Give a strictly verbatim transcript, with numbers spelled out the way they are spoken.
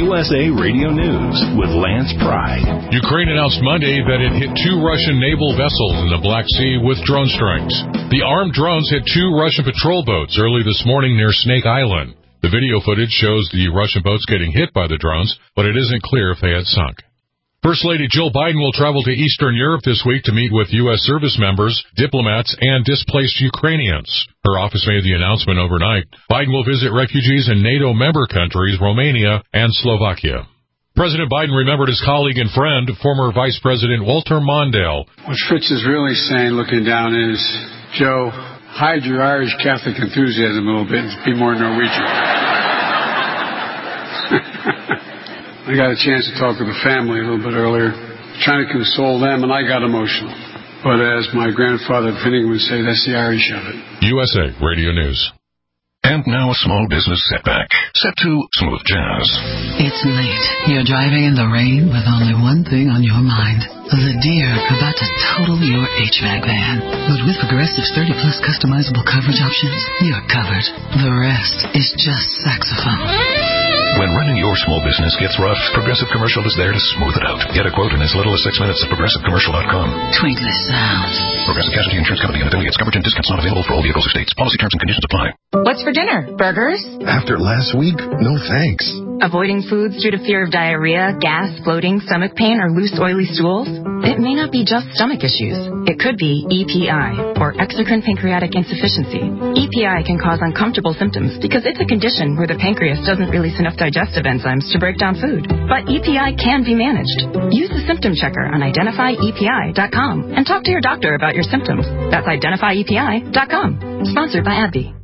U S A Radio News with Lance Pride. Ukraine announced Monday that it hit two Russian naval vessels in the Black Sea with drone strikes. The armed drones hit two Russian patrol boats early this morning near Snake Island. The video footage shows the Russian boats getting hit by the drones, but it isn't clear if they had sunk. First Lady Jill Biden will travel to Eastern Europe this week to meet with U S service members, diplomats, and displaced Ukrainians. Her office made the announcement overnight. Biden will visit refugees in NATO member countries, Romania and Slovakia. President Biden remembered his colleague and friend, former Vice President Walter Mondale. What Fritz is really saying, looking down, is, Joe, hide your Irish Catholic enthusiasm a little bit and be more Norwegian. I got a chance to talk to the family a little bit earlier, trying to console them, and I got emotional. But as my grandfather Finnegan would say, that's the Irish of it. U S A Radio News. And now a small business setback, set to smooth jazz. It's late. You're driving in the rain with only one thing on your mind. The deer about to total your H V A C van. But with Progressive's thirty plus customizable coverage options, you're covered. The rest is just saxophone. When running your small business gets rough, Progressive Commercial is there to smooth it out. Get a quote in as little as six minutes at progressive commercial dot com. Twinkly sound. Progressive Casualty Insurance Company and affiliates. Coverage and discounts not available for all vehicles or states. Policy terms and conditions apply. What's for dinner? Burgers? After last week, no thanks. Avoiding foods due to fear of diarrhea, gas, bloating, stomach pain, or loose, oily stools? It may not be just stomach issues. It could be E P I, or exocrine pancreatic insufficiency. E P I can cause uncomfortable symptoms because it's a condition where the pancreas doesn't release enough digestive enzymes to break down food. But E P I can be managed. Use the symptom checker on identify E P I dot com and talk to your doctor about your symptoms. That's identify E P I dot com. Sponsored by AbbVie.